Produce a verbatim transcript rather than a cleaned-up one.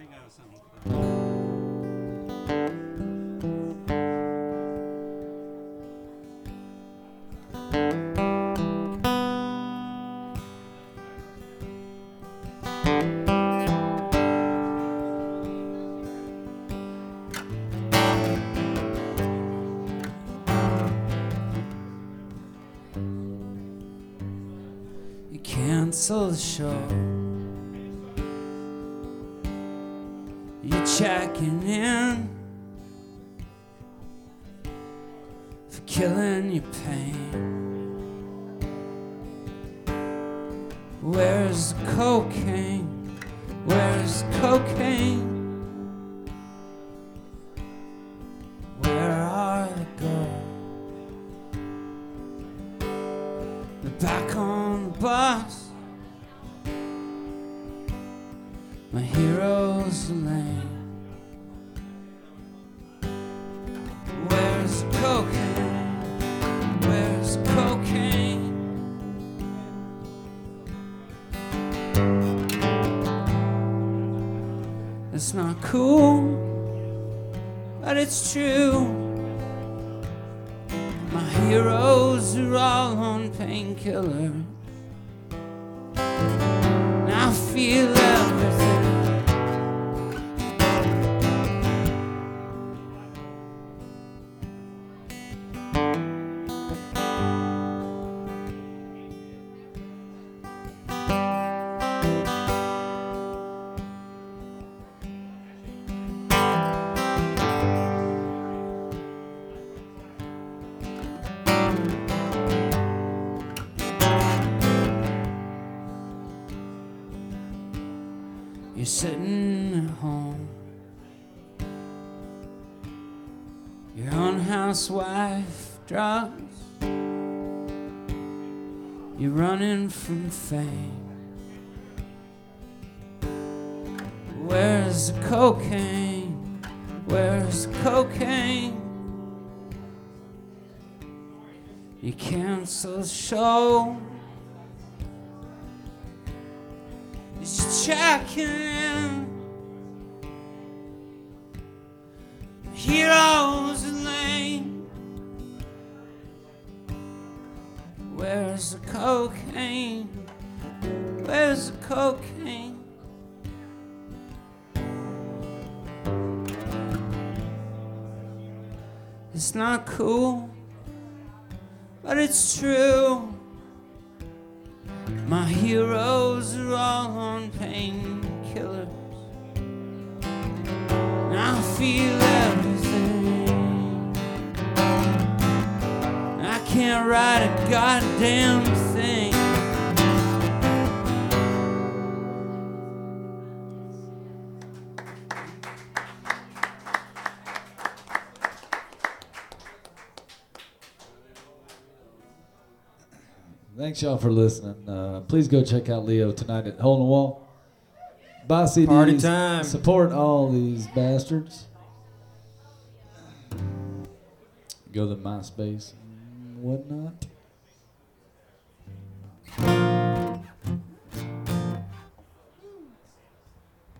think I have something. Cancel the show. You're checking in for killing your pain. Where's the cocaine? Where's the cocaine? Where are the girls? They're back on the bus. My hero's the lane. Where's the cocaine? Where's the cocaine? It's not cool, but it's true. My heroes are all on painkillers. And I feel everything. You're sitting at home. Your own housewife drugs. You're running from fame. Where's the cocaine? Where's the cocaine? You cancel the show. Just checking in. Heroes are lame. Where's the cocaine? Where's the cocaine? It's not cool, but it's true. My heroes are all on painkillers. And I feel everything. I can't write a goddamn thing. Thanks, y'all, for listening. Uh, please go check out Leo tonight at Hole in the Wall. Buy C Ds. Party time. Support all these bastards. Go to MySpace and whatnot.